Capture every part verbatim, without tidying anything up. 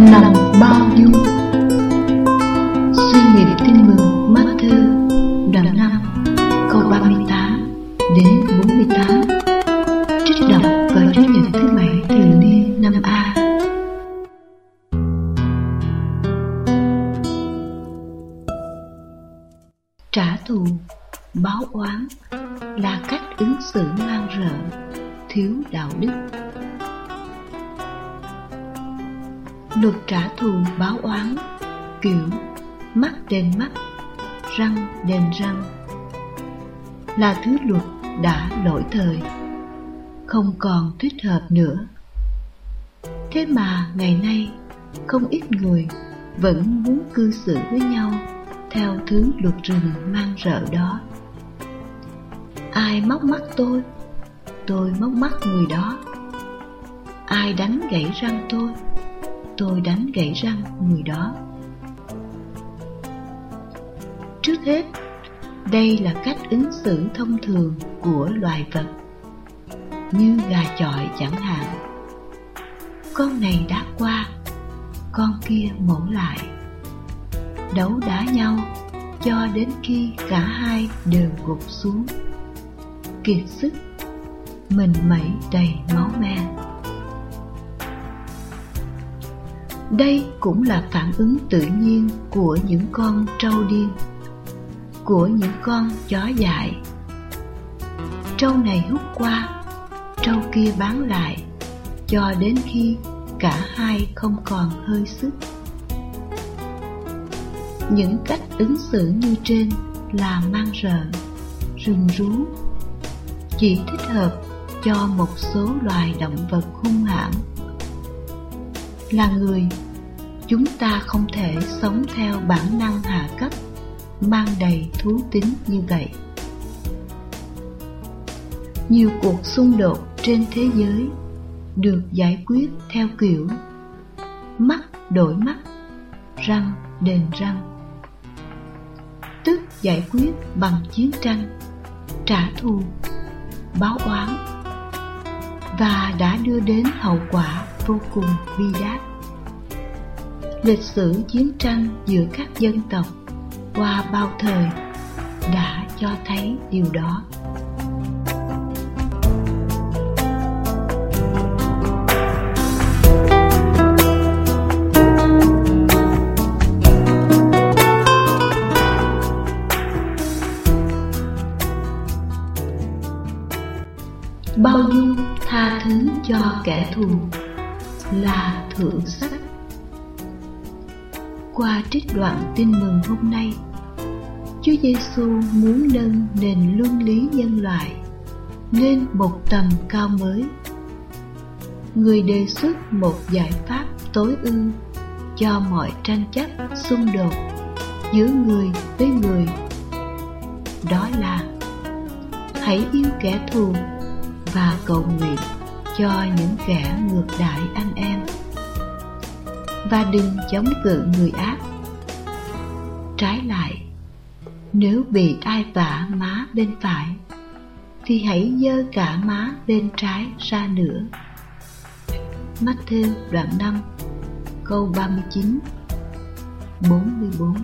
lòng bao dung. Suy niệm tin mừng Matthew đoạn năm câu ba mươi tám đến bốn mươi tám, trích đọc vào Chủ nhật thứ bảy thường niên năm A. Trả thù, báo oán là cách ứng xử man rợ, thiếu đạo đức. Luật trả thù báo oán kiểu mắt đền mắt, răng đền răng là thứ luật đã lỗi thời, không còn thích hợp nữa. Thế mà ngày nay không ít người vẫn muốn cư xử với nhau theo thứ luật rừng man rợ đó. Ai móc mắt tôi, tôi móc mắt người đó. Ai đánh gãy răng tôi, tôi đánh gãy răng người đó. Trước hết, đây là cách ứng xử thông thường của loài vật, như gà chọi chẳng hạn. Con này đá qua, con kia mổ lại, đấu đá nhau cho đến khi cả hai đều gục xuống, kiệt sức, mình mẩy đầy máu me. Đây cũng là phản ứng tự nhiên của những con trâu điên, của những con chó dại. Trâu này hút qua, trâu kia bán lại, cho đến khi cả hai không còn hơi sức. Những cách ứng xử như trên là man rợ, rừng rú, chỉ thích hợp cho một số loài động vật hung hãn. Là người, chúng ta không thể sống theo bản năng hạ cấp mang đầy thú tính như vậy. Nhiều cuộc xung đột trên thế giới được giải quyết theo kiểu mắt đổi mắt, răng đền răng, tức giải quyết bằng chiến tranh, trả thù, báo oán, và đã đưa đến hậu quả vô cùng bi đát. Lịch sử chiến tranh giữa các dân tộc qua bao thời đã cho thấy điều đó. Bao dung tha thứ cho kẻ thù là thượng sách. Qua trích đoạn tin mừng hôm nay, Chúa Giêsu muốn nâng nền luân lý nhân loại lên một tầm cao mới. Người đề xuất một giải pháp tối ưu cho mọi tranh chấp xung đột giữa người với người. Đó là hãy yêu kẻ thù và cầu nguyện cho những kẻ ngược đãi anh em, và đừng chống cự người ác. Trái lại, nếu bị ai vả má bên phải, thì hãy giơ cả má bên trái ra nữa. Matthew đoạn năm câu ba mươi chín, bốn mươi bốn.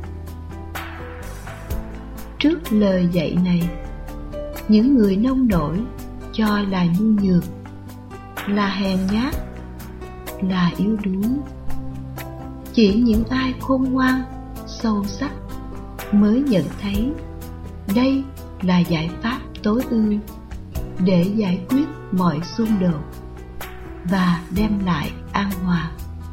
Trước lời dạy này, những người nông nổi cho là nhu nhược, là hèn nhát, là yếu đuối. Chỉ những ai khôn ngoan, sâu sắc mới nhận thấy đây là giải pháp tối ưu để giải quyết mọi xung đột và đem lại an hòa.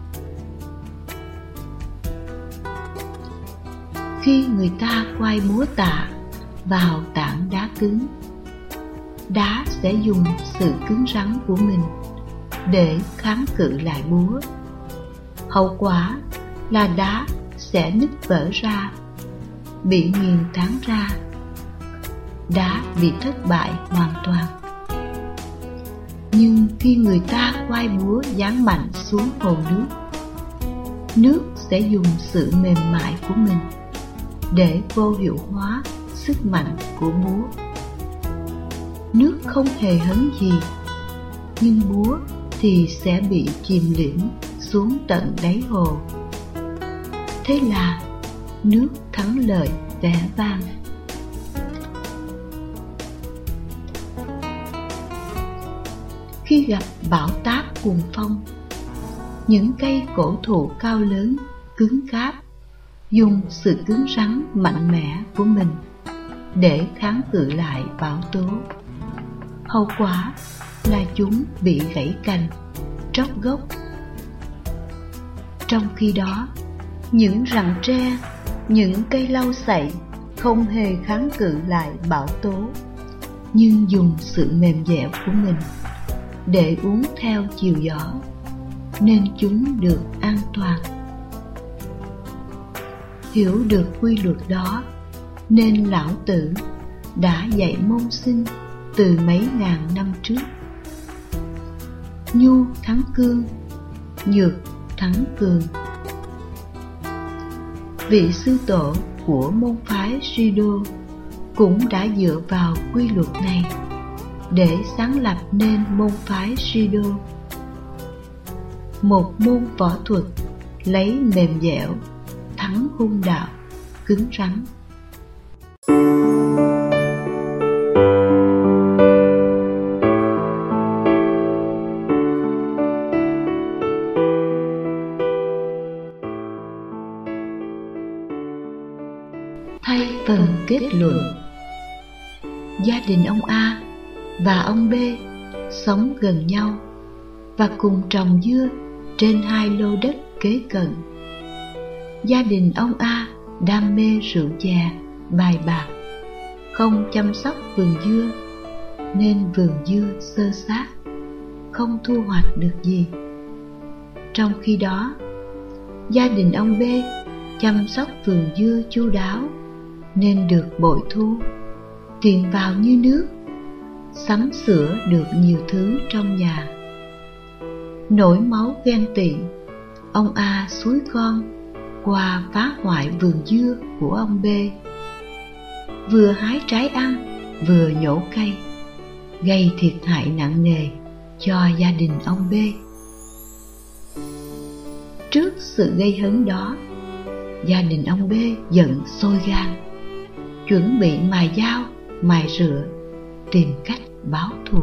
Khi người ta quay búa tạ vào tảng đá cứng, đá sẽ dùng sự cứng rắn của mình để kháng cự lại búa. Hậu quả là đá sẽ nứt vỡ ra, bị nghiền tán ra. Đá bị thất bại hoàn toàn. Nhưng khi người ta quay búa giáng mạnh xuống hồ nước, nước sẽ dùng sự mềm mại của mình để vô hiệu hóa sức mạnh của búa. Nước không hề hấn gì, nhưng búa thì sẽ bị chìm liễm xuống tận đáy hồ. Thế là nước thắng lợi vẻ vang. Khi gặp bão táp cuồng phong, những cây cổ thụ cao lớn, cứng cáp dùng sự cứng rắn mạnh mẽ của mình để kháng cự lại bão tố. Hậu quả là chúng bị gãy cành, tróc gốc. Trong khi đó, những rặng tre, những cây lau sậy không hề kháng cự lại bão tố, nhưng dùng sự mềm dẻo của mình để uốn theo chiều gió, nên chúng được an toàn. Hiểu được quy luật đó, nên Lão Tử đã dạy môn sinh từ mấy ngàn năm trước. Nhu thắng cương, nhược thắng cường. Vị sư tổ của môn phái Sudo cũng đã dựa vào quy luật này để sáng lập nên môn phái Sudo, một môn võ thuật lấy mềm dẻo thắng hung đạo cứng rắn. Thay phần kết luận, gia đình ông A và ông B sống gần nhau và cùng trồng dưa trên hai lô đất kế cận. Gia đình ông A đam mê rượu chè, bài bạc, không chăm sóc vườn dưa, nên vườn dưa xơ xác, không thu hoạch được gì. Trong khi đó, gia đình ông B chăm sóc vườn dưa chu đáo, nên được bội thu, tiền vào như nước, sắm sửa được nhiều thứ trong nhà. Nổi máu ghen tị, ông A xúi con qua phá hoại vườn dưa của ông B, vừa hái trái ăn, vừa nhổ cây, gây thiệt hại nặng nề cho gia đình ông B. Trước sự gây hấn đó, gia đình ông B giận sôi gan, chuẩn bị mài dao, mài rửa, tìm cách báo thù.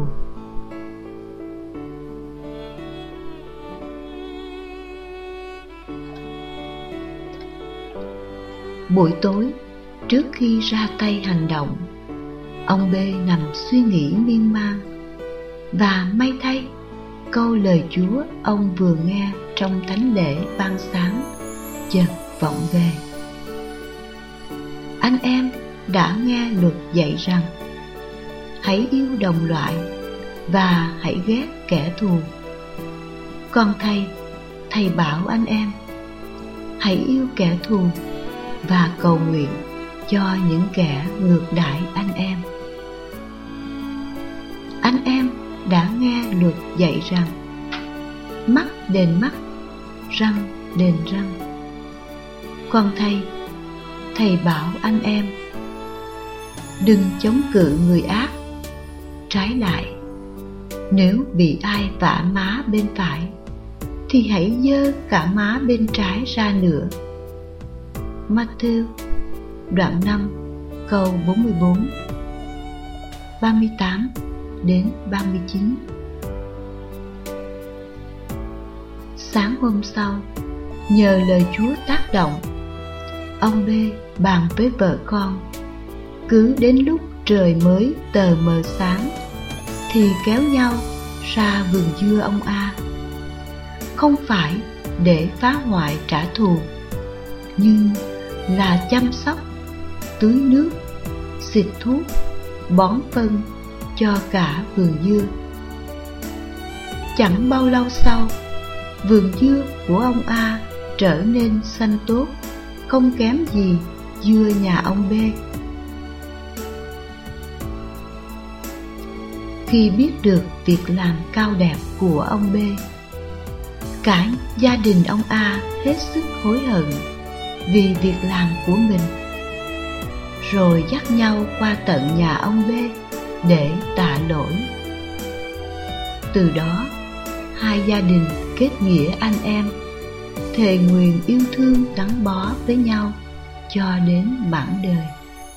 Buổi tối, trước khi ra tay hành động, ông B nằm suy nghĩ miên man, và may thay, câu lời Chúa ông vừa nghe trong thánh lễ ban sáng chợt vọng về. Anh em đã nghe luật dạy rằng hãy yêu đồng loại và hãy ghét kẻ thù. Còn thầy, thầy bảo anh em hãy yêu kẻ thù và cầu nguyện cho những kẻ ngược đãi anh em. Anh em đã nghe luật dạy rằng mắt đền mắt, răng đền răng. Còn thầy, thầy bảo anh em đừng chống cự người ác. Trái lại, nếu bị ai vả má bên phải, thì hãy giơ cả má bên trái ra nữa. Matthew đoạn năm câu bốn mươi bốn, ba mươi tám đến ba mươi chín. Sáng hôm sau, nhờ lời Chúa tác động, ông B bàn với vợ con, cứ đến lúc trời mới tờ mờ sáng thì kéo nhau ra vườn dưa ông A, không phải để phá hoại trả thù, nhưng là chăm sóc, tưới nước, xịt thuốc, bón phân cho cả vườn dưa. Chẳng bao lâu sau, vườn dưa của ông A trở nên xanh tốt, không kém gì dưa nhà ông B. Khi biết được việc làm cao đẹp của ông B, cả gia đình ông A hết sức hối hận vì việc làm của mình, rồi dắt nhau qua tận nhà ông B để tạ lỗi. Từ đó, hai gia đình kết nghĩa anh em, thề nguyện yêu thương gắn bó với nhau cho đến mãn đời.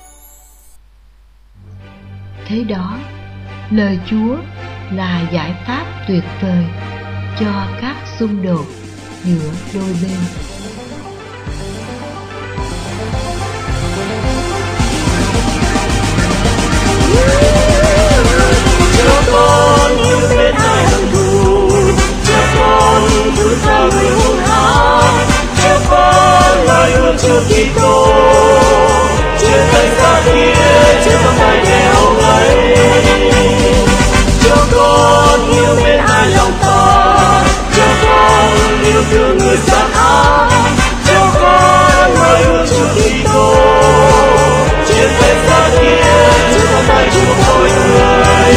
Thế đó, lời Chúa là giải pháp tuyệt vời cho các xung đột giữa đôi bên. Cho con yêu mến ai hận thù, cho con thứ tha người hung hãn, cho con lời hứa Chúa Kitô, trên tay ta kia, trên tấm tay đeo ấy. Cho con yêu mến ai lòng ta, cho con yêu thương người gian ác, cho con lời hứa Chúa Kitô, trên tay ta kia, trên tấm tay Chúa mọi người.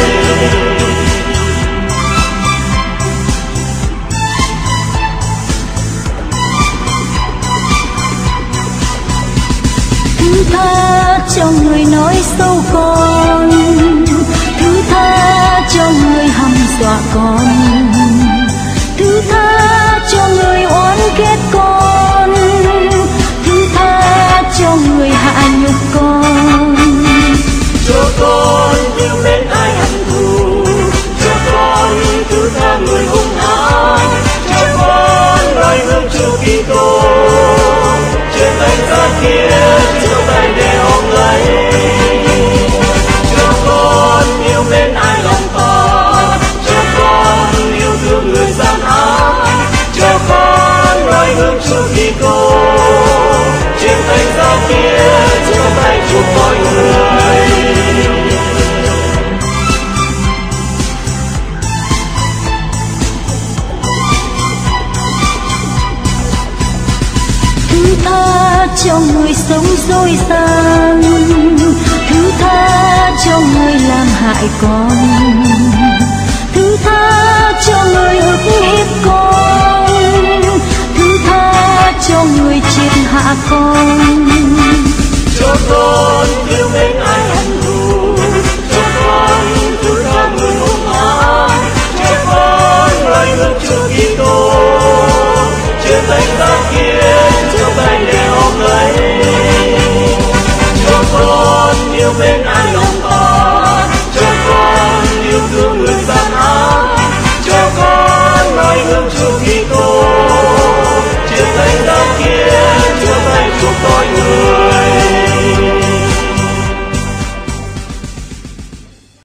Thứ tha cho người nói xấu con, thứ tha cho người hăm dọa con, thứ tha cho người oán ghét con, thứ tha cho người hạ nhục con. Cho con yêu mến ai hận thù, cho con thứ tha người hung hãn, cho con lời hứa Chúa Kitô, trên tay ta kia, trên tay đeo lấy. Cho con yêu mến ai lòng ta, cho con yêu thương người gian ác, cho con lời hứa Chúa Kitô, trên tay ta kia, trên tay Chúa mọi người. Thứ tha cho người sống dối gian, thứ tha cho người làm hại con, thứ tha cho người ức hiếp con, thứ tha cho người triệt hạ con. Cho con yêu mến ai hận thù, cho con thứ tha người hung hãn, cho con lời hứa Chúa Kitô, trên tay ta kia, trên tay đeo lấy. Cho con yêu mến ai lòng ta,